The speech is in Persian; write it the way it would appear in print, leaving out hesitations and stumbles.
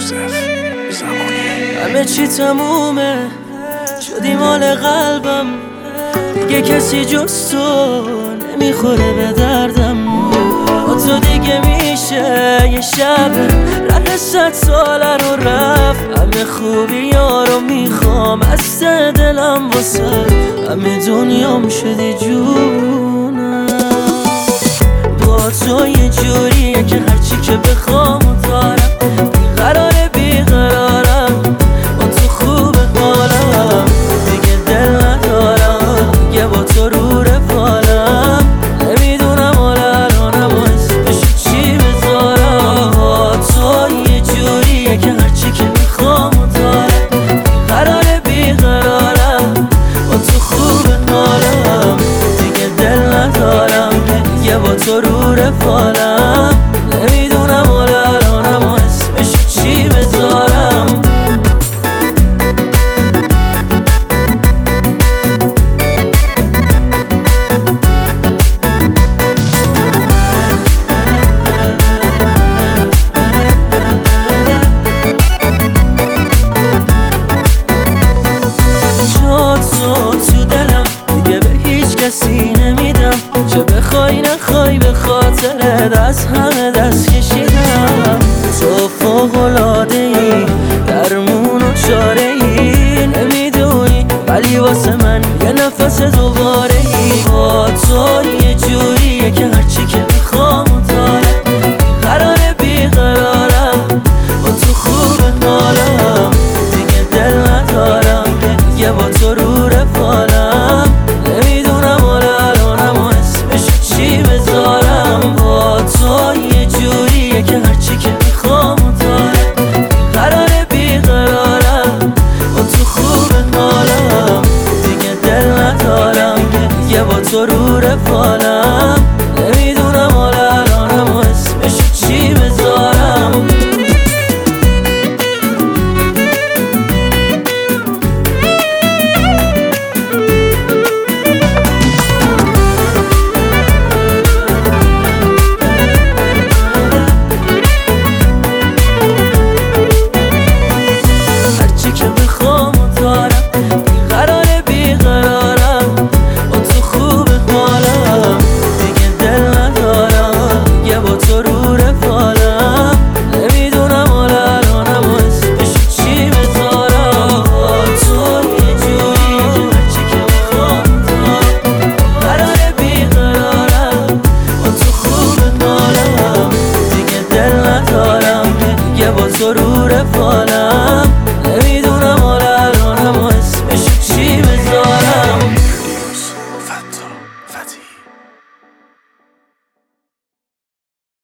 همه چی تمومه، شدی مال قلبم، دیگه کسی جز تو نمیخوره به دردم. با تو دیگه میشه یه شب رد 100 ساله رو رفت. همه خوبی رو میخوام از ته دلم، واسه همه دنیام شدی جونم. با تو یه جوریه که هرچی که بخوام و دارم، بیقراره بیقرارم، با تو خوب حالم، دیگه دل ندارم، دیگه با تو رو رفالم. نمیدونم حالا الانم اسمشو چی بذارم. با تو یه جوریه که هرچی که میخوام و دارم، بیقراره بیقرارم، با تو خوب حالم، دیگه دل ندارم، دیگه با تو رو رفالم. نمیدونم حالا الانم اسمشو چی بذارم. تو دلم دیگه به هیچ کسی نمیدم، چه بخوای نخوای به خاطرت از همه دست کشیدم. تو فوق‌العاده‌ای، درمون و چاره‌ای، نمیدونی ولی واسه من یه نفس دوباره‌ای. با تو یه جوریه که هرچی که میخوام و دارم، قراره بیقرارم، با تو خوب حالم، دیگه دل ندارم، دیگه با تو رو رفالم. نمیدونم حالا الانم اسمشو چی بذارم. با تو یه جوریه که هرچی که میخوام و دارم، قراره بیقرارم، با تو خوب حالم، دیگه دل ندارم، دیگه با تو رو رفالم. نمیدونم حالا الانم اسمشو چی بذارم. با تو رو رفالم.